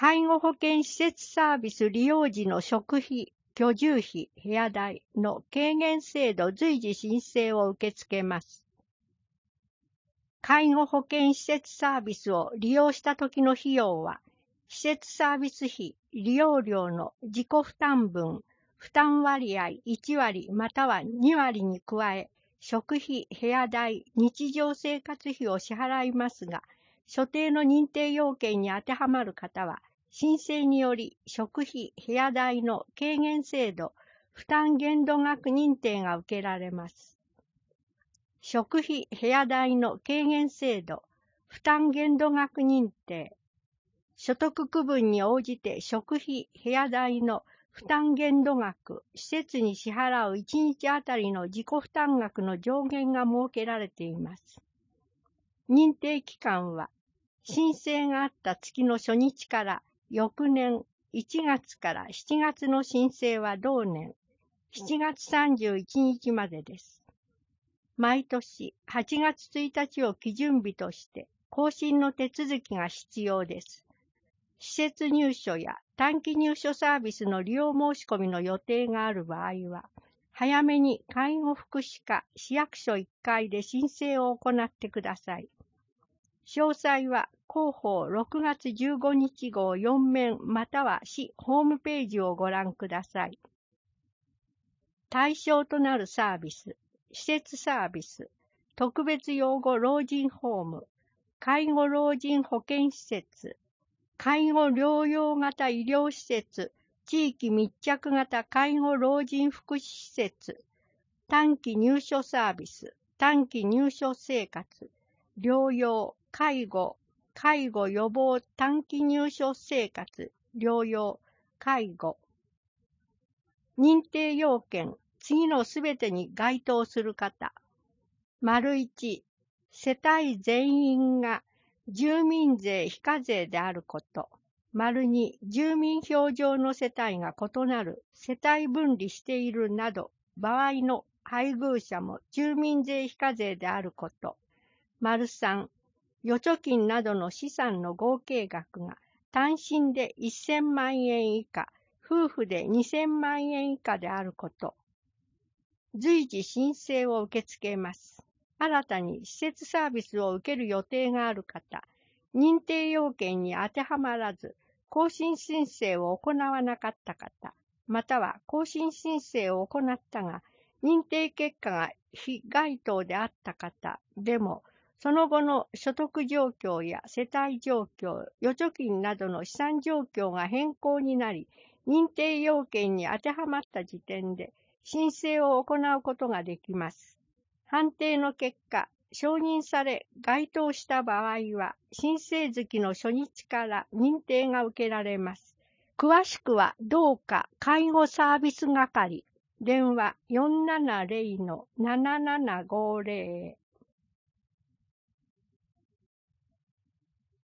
介護保険施設サービス利用時の食費、居住費、部屋代の軽減制度随時申請を受け付けます。介護保険施設サービスを利用した時の費用は、施設サービス費、利用料の自己負担分、負担割合1割または2割に加え、食費、部屋代、日常生活費を支払いますが、所定の認定要件に当てはまる方は、申請により食費、部屋代の軽減制度、負担限度額認定が受けられます。食費・部屋代の軽減制度、負担限度額認定。所得区分に応じて食費・部屋代の負担限度額、施設に支払う1日あたりの自己負担額の上限が設けられています。認定期間は、申請があった月の初日から翌年1月から7月の申請は同年7月31日までです。毎年8月1日を基準日として更新の手続きが必要です。施設入所や短期入所サービスの利用申し込みの予定がある場合は、早めに介護福祉課市役所1階で申請を行ってください。詳細は広報6月15日号4面または市ホームページをご覧ください。対象となるサービス。施設サービス、特別養護老人ホーム、介護老人保健施設、介護療養型医療施設、地域密着型介護老人福祉施設、短期入所サービス、短期入所生活、療養、介護予防短期入所生活、療養、介護。認定要件。次のすべてに該当する方。1、世帯全員が住民税非課税であること。2、住民票上の世帯が異なる、世帯分離しているなど、場合の配偶者も住民税非課税であること。3、預貯金などの資産の合計額が単身で1000万円以下、夫婦で2000万円以下であること。随時申請を受け付けます。新たに施設サービスを受ける予定がある方、認定要件に当てはまらず、更新申請を行わなかった方、または更新申請を行ったが、認定結果が非該当であった方でも、その後の所得状況や世帯状況、預貯金などの資産状況が変更になり、認定要件に当てはまった時点で、申請を行うことができます。判定の結果、承認され該当した場合は、申請月の初日から認定が受けられます。詳しくは、どうか介護サービス係、電話470-7750